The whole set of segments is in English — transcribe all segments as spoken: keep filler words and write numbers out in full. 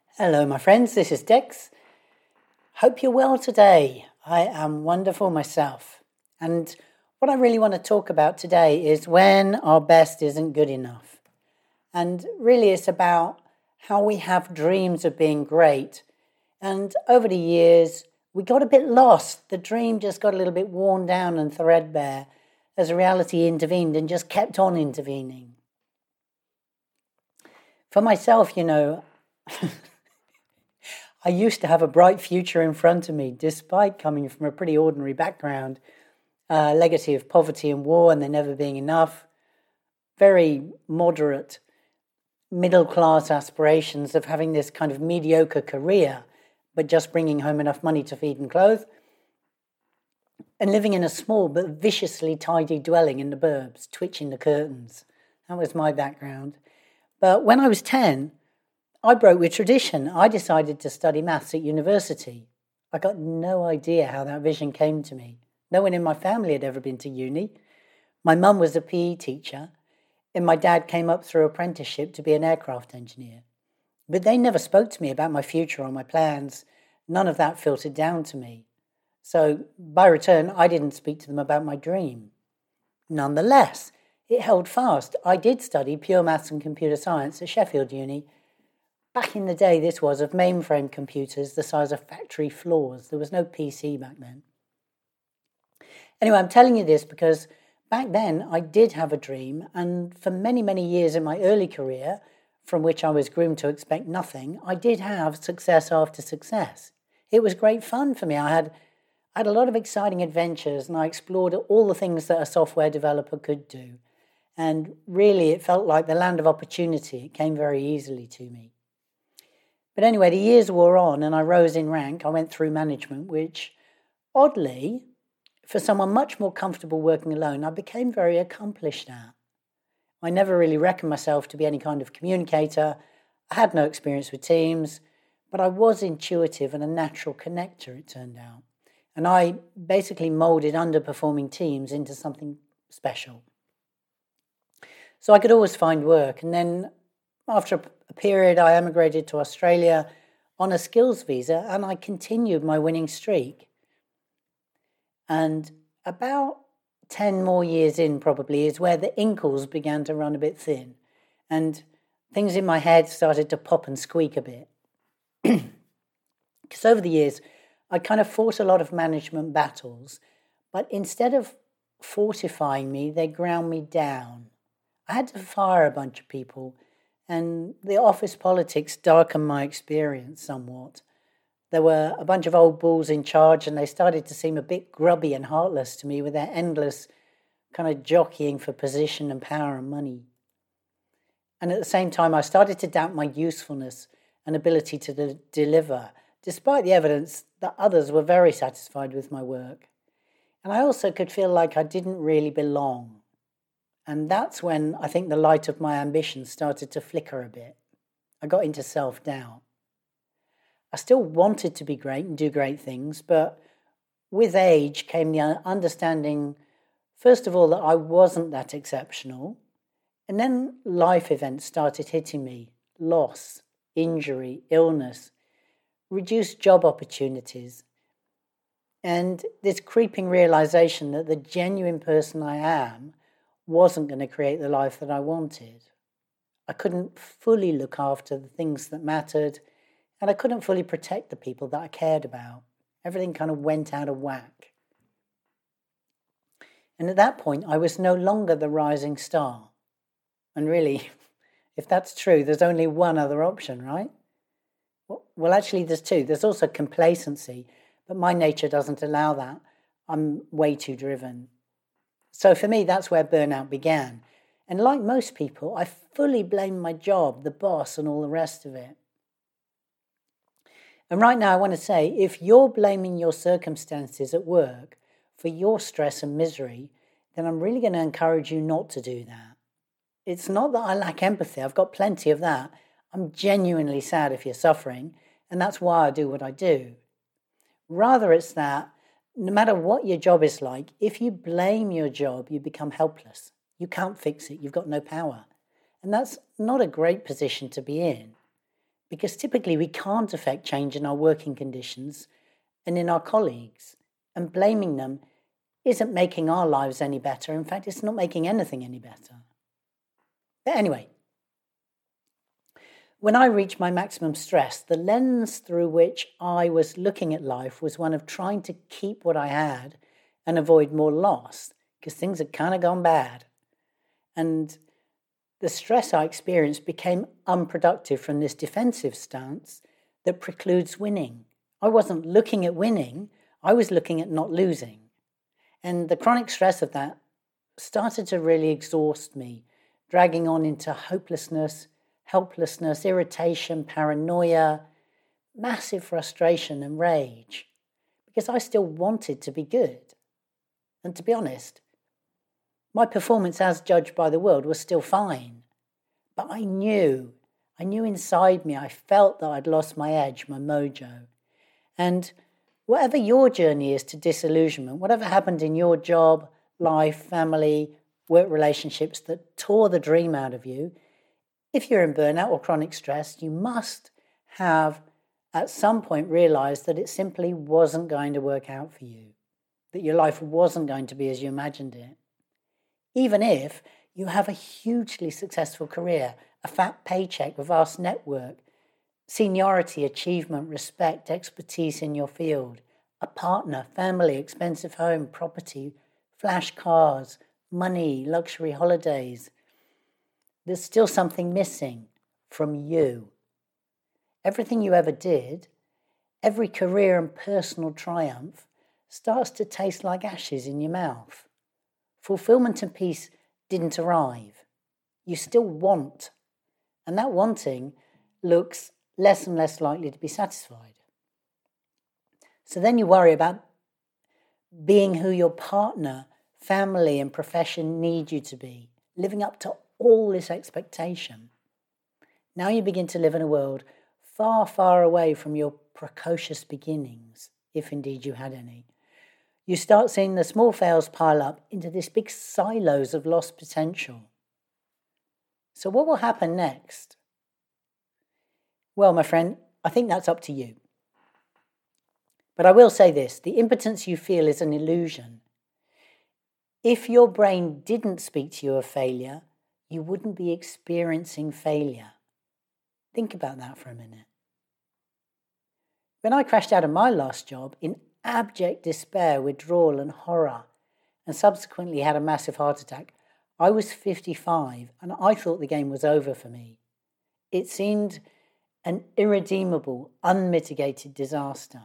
Hello, my friends. This is Dex. Hope you're well today. I am wonderful myself. And what I really want to talk about today is when our best isn't good enough. And really, it's about how we have dreams of being great. And over the years, we got a bit lost. The dream just got a little bit worn down and threadbare as reality intervened and just kept on intervening. For myself, you know, I used to have a bright future in front of me, despite coming from a pretty ordinary background, a legacy of poverty and war and there never being enough, very moderate middle-class aspirations of having this kind of mediocre career, but just bringing home enough money to feed and clothe, and living in a small but viciously tidy dwelling in the burbs, twitching the curtains. That was my background. But when I was ten, I broke with tradition. I decided to study maths at university. I got no idea how that vision came to me. No one in my family had ever been to uni. My mum was a P E teacher, and my dad came up through apprenticeship to be an aircraft engineer. But they never spoke to me about my future or my plans. None of that filtered down to me. So, by return, I didn't speak to them about my dream. Nonetheless, it held fast. I did study pure maths and computer science at Sheffield Uni. Back in the day, this was of mainframe computers the size of factory floors. There was no P C back then. Anyway, I'm telling you this because back then I did have a dream, and for many, many years in my early career, from which I was groomed to expect nothing, I did have success after success. It was great fun for me. I had, I had a lot of exciting adventures, and I explored all the things that a software developer could do. And really, it felt like the land of opportunity. It came very easily to me. But anyway, the years wore on and I rose in rank. I went through management, which, oddly, for someone much more comfortable working alone, I became very accomplished at. I never really reckoned myself to be any kind of communicator. I had no experience with teams, but I was intuitive and a natural connector, it turned out. And I basically molded underperforming teams into something special. So I could always find work. And then after a period, I emigrated to Australia on a skills visa, and I continued my winning streak. And about ten more years in, probably, is where the inkles began to run a bit thin. And things in my head started to pop and squeak a bit. Because over the years, I kind of fought a lot of management battles, but instead of fortifying me, they ground me down. I had to fire a bunch of people, and the office politics darkened my experience somewhat. There were a bunch of old bulls in charge, and they started to seem a bit grubby and heartless to me with their endless kind of jockeying for position and power and money. And at the same time, I started to doubt my usefulness and ability to de- deliver, despite the evidence that others were very satisfied with my work. And I also could feel like I didn't really belong. And that's when I think the light of my ambition started to flicker a bit. I got into self-doubt. I still wanted to be great and do great things, but with age came the understanding, first of all, that I wasn't that exceptional. And then life events started hitting me. Loss, injury, illness, reduced job opportunities, and this creeping realization that the genuine person I am wasn't going to create the life that I wanted. I couldn't fully look after the things that mattered, and I couldn't fully protect the people that I cared about. Everything kind of went out of whack. And at that point, I was no longer the rising star. And really, if that's true, there's only one other option, right? Well, actually, there's two. There's also complacency, but my nature doesn't allow that. I'm way too driven. So for me, that's where burnout began. And like most people, I fully blamed my job, the boss, and all the rest of it. And right now, I want to say, if you're blaming your circumstances at work for your stress and misery, then I'm really going to encourage you not to do that. It's not that I lack empathy. I've got plenty of that. I'm genuinely sad if you're suffering, and that's why I do what I do. Rather, it's that no matter what your job is like, if you blame your job, you become helpless. You can't fix it. You've got no power. And that's not a great position to be in. because typically we can't affect change in our working conditions and in our colleagues, and blaming them isn't making our lives any better. In fact, it's not making anything any better. But anyway, when I reached my maximum stress, the lens through which I was looking at life was one of trying to keep what I had and avoid more loss, because things had kind of gone bad. And the stress I experienced became unproductive from this defensive stance that precludes winning. I wasn't looking at winning, I was looking at not losing. And the chronic stress of that started to really exhaust me, dragging on into hopelessness, helplessness, irritation, paranoia, massive frustration and rage, because I still wanted to be good. And to be honest, my performance as judged by the world was still fine. But I knew, I knew inside me, I felt that I'd lost my edge, my mojo. And whatever your journey is to disillusionment, whatever happened in your job, life, family, work relationships that tore the dream out of you, if you're in burnout or chronic stress, you must have at some point realized that it simply wasn't going to work out for you, that your life wasn't going to be as you imagined it. Even if you have a hugely successful career, a fat paycheck, a vast network, seniority, achievement, respect, expertise in your field, a partner, family, expensive home, property, flash cars, money, luxury holidays, there's still something missing from you. Everything you ever did, every career and personal triumph starts to taste like ashes in your mouth. Fulfillment and peace didn't arrive. You still want, and that wanting looks less and less likely to be satisfied. So then you worry about being who your partner, family, and profession need you to be, living up to all this expectation. Now you begin to live in a world far, far away from your precocious beginnings, if indeed you had any. You start seeing the small fails pile up into this big silos of lost potential. So what will happen next? Well, my friend, I think that's up to you. But I will say this, the impotence you feel is an illusion. If your brain didn't speak to you of failure, you wouldn't be experiencing failure. Think about that for a minute. When I crashed out of my last job in abject despair, withdrawal and horror, and subsequently had a massive heart attack, I was fifty-five and I thought the game was over for me. It seemed an irredeemable, unmitigated disaster.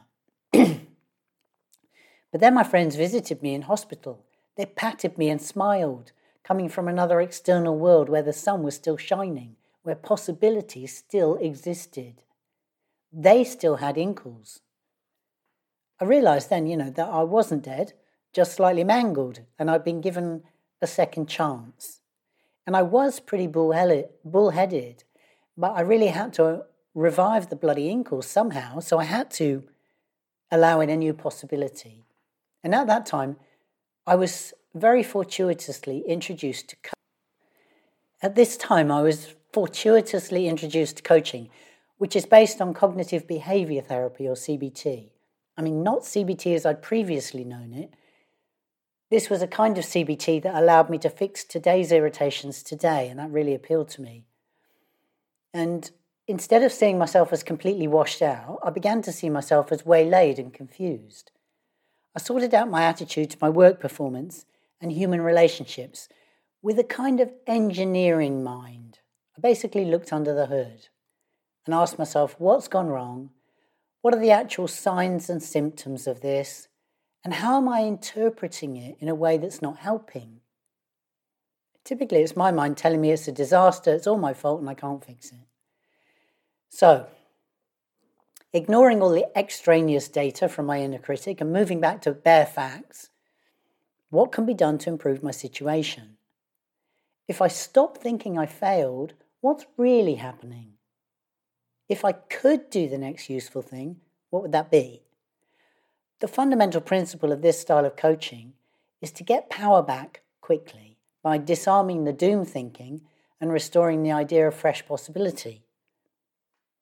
But then my friends visited me in hospital. They patted me and smiled, coming from another external world where the sun was still shining, where possibilities still existed. They still had inkles. I realised then, you know, that I wasn't dead, just slightly mangled, and I'd been given a second chance. And I was pretty bullheaded, bullheaded, but I really had to revive the bloody inkles somehow, so I had to allow in a new possibility. And at that time, I was very fortuitously introduced to co- At this time, I was fortuitously introduced to coaching, which is based on cognitive behaviour therapy, or C B T. I mean, not C B T as I'd previously known it. This was a kind of C B T that allowed me to fix today's irritations today, and that really appealed to me. And instead of seeing myself as completely washed out, I began to see myself as waylaid and confused. I sorted out my attitude to my work performance and human relationships with a kind of engineering mind. I basically looked under the hood and asked myself, what's gone wrong? What are the actual signs and symptoms of this? And how am I interpreting it in a way that's not helping? Typically, it's my mind telling me it's a disaster, it's all my fault and I can't fix it. So, ignoring all the extraneous data from my inner critic and moving back to bare facts, what can be done to improve my situation? If I stop thinking I failed, what's really happening? If I could do the next useful thing, what would that be? The fundamental principle of this style of coaching is to get power back quickly by disarming the doom thinking and restoring the idea of fresh possibility.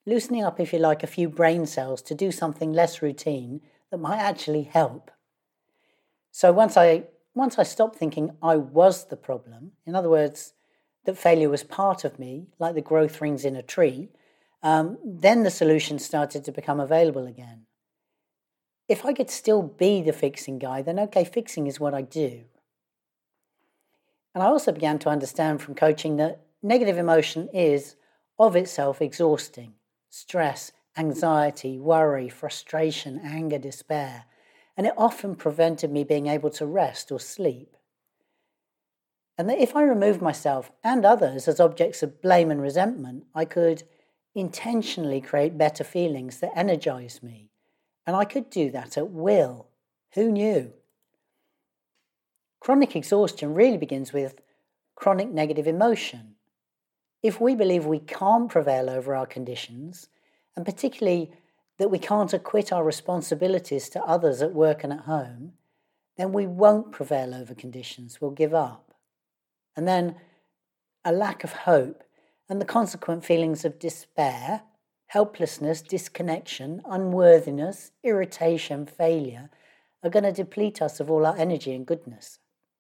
loosening up, if you like, a few brain cells to do something less routine that might actually help. So once I once I stopped thinking I was the problem, in other words, that failure was part of me, like the growth rings in a tree, um, then the solution started to become available again. If I could still be the fixing guy, then okay, fixing is what I do. And I also began to understand from coaching that negative emotion is, of itself, exhausting. Stress, anxiety, worry, frustration, anger, despair. And it often prevented me being able to rest or sleep. And that if I removed myself and others as objects of blame and resentment, I could intentionally create better feelings that energize me. And I could do that at will. Who knew? Chronic exhaustion really begins with chronic negative emotion. If we believe we can't prevail over our conditions, and particularly that we can't acquit our responsibilities to others at work and at home, then we won't prevail over conditions, we'll give up. And then a lack of hope and the consequent feelings of despair, helplessness, disconnection, unworthiness, irritation, failure are going to deplete us of all our energy and goodness.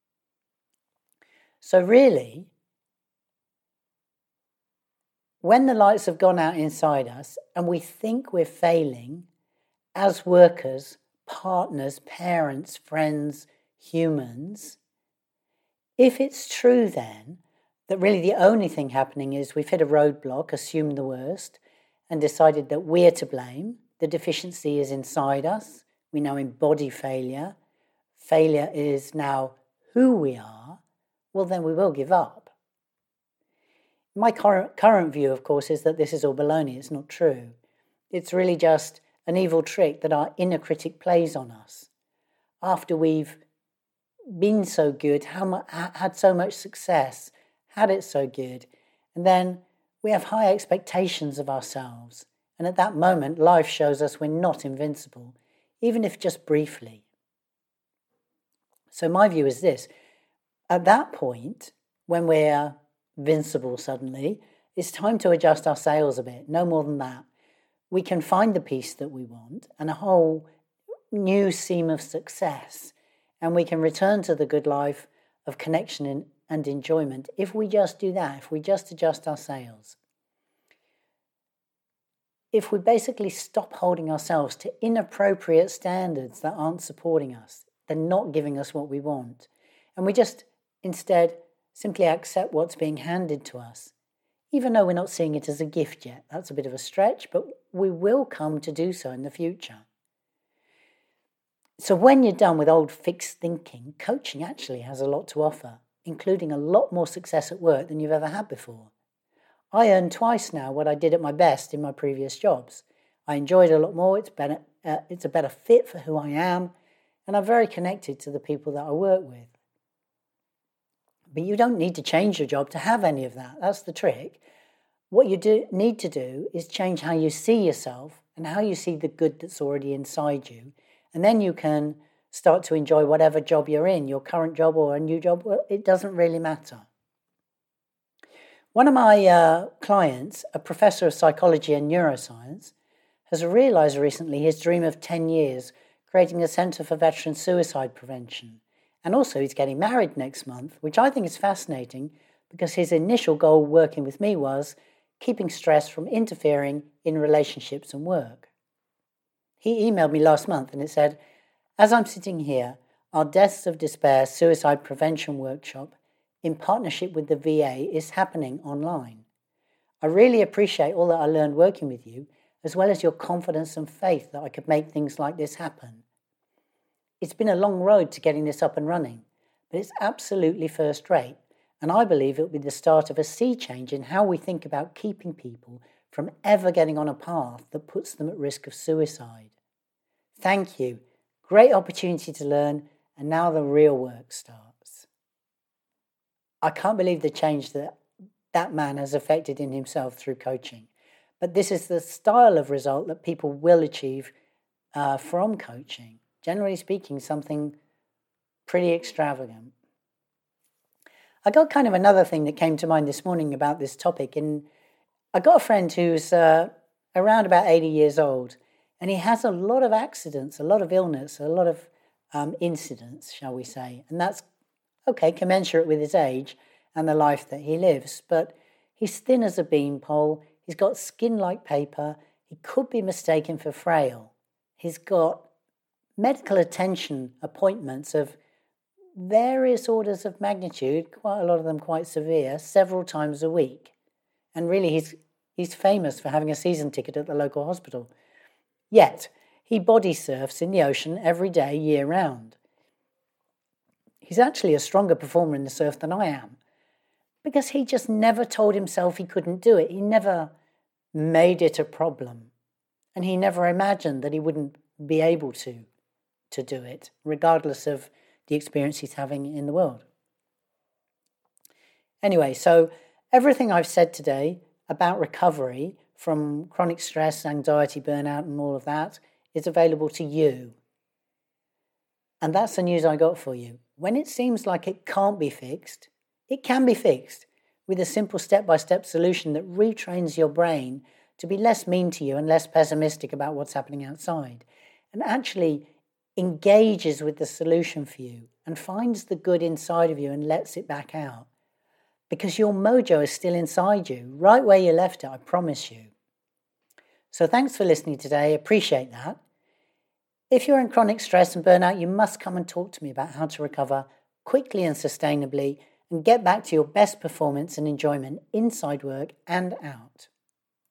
So really, when the lights have gone out inside us and we think we're failing as workers, partners, parents, friends, humans, if it's true then that really the only thing happening is we've hit a roadblock, assumed the worst, and decided that we're to blame, the deficiency is inside us, we now embody failure, failure is now who we are, well then we will give up. My current, current view, of course, is that this is all baloney. It's not true. It's really just an evil trick that our inner critic plays on us. After we've been so good, how mu- had so much success, had it so good, and then we have high expectations of ourselves. And at that moment, life shows us we're not invincible, even if just briefly. So my view is this. At that point, when we're invincible suddenly, it's time to adjust our sails a bit, no more than that. We can find the peace that we want and a whole new seam of success, and we can return to the good life of connection and enjoyment if we just do that, if we just adjust our sails. If we basically stop holding ourselves to inappropriate standards that aren't supporting us, they're not giving us what we want, and we just instead simply accept what's being handed to us, even though we're not seeing it as a gift yet. That's a bit of a stretch, but we will come to do so in the future. So when you're done with old fixed thinking, coaching actually has a lot to offer, including a lot more success at work than you've ever had before. I earn twice now what I did at my best in my previous jobs. I enjoy it a lot more, it's better, uh, it's a better fit for who I am, and I'm very connected to the people that I work with. But you don't need to change your job to have any of that. That's the trick. What you do need to do is change how you see yourself and how you see the good that's already inside you. And then you can start to enjoy whatever job you're in, your current job or a new job. Well, it doesn't really matter. One of my uh, clients, a professor of psychology and neuroscience, has realised recently his dream of ten years, creating a centre for veteran suicide prevention. And also he's getting married next month, which I think is fascinating because his initial goal working with me was keeping stress from interfering in relationships and work. He emailed me last month and it said, as I'm sitting here, our Deaths of Despair suicide prevention workshop in partnership with the V A is happening online. I really appreciate all that I learned working with you, as well as your confidence and faith that I could make things like this happen. It's been a long road to getting this up and running, but it's absolutely first rate, and I believe it will be the start of a sea change in how we think about keeping people from ever getting on a path that puts them at risk of suicide. Thank you. Great opportunity to learn, and now the real work starts. I can't believe the change that that man has affected in himself through coaching, but this is the style of result that people will achieve uh, from coaching. Generally speaking, something pretty extravagant. I got kind of another thing that came to mind this morning about this topic. And I got a friend who's uh, around about eighty years old. And he has a lot of accidents, a lot of illness, a lot of um, incidents, shall we say. And that's, okay, commensurate with his age and the life that he lives. But he's thin as a beanpole. He's got skin like paper. He could be mistaken for frail. He's got medical attention appointments of various orders of magnitude, quite a lot of them quite severe, several times a week. And really, he's he's famous for having a season ticket at the local hospital. Yet, he body surfs in the ocean every day, year round. He's actually a stronger performer in the surf than I am, because he just never told himself he couldn't do it. He never made it a problem. And he never imagined that he wouldn't be able to, to do it, regardless of the experience he's having in the world. Anyway, so everything I've said today about recovery from chronic stress, anxiety, burnout, and all of that is available to you. And that's the news I got for you. When it seems like it can't be fixed, it can be fixed with a simple step-by-step solution that retrains your brain to be less mean to you and less pessimistic about what's happening outside, and actually engages with the solution for you and finds the good inside of you and lets it back out. Because your mojo is still inside you, right where you left it, I promise you. So thanks for listening today. Appreciate that. If you're in chronic stress and burnout, you must come and talk to me about how to recover quickly and sustainably and get back to your best performance and enjoyment inside work and out.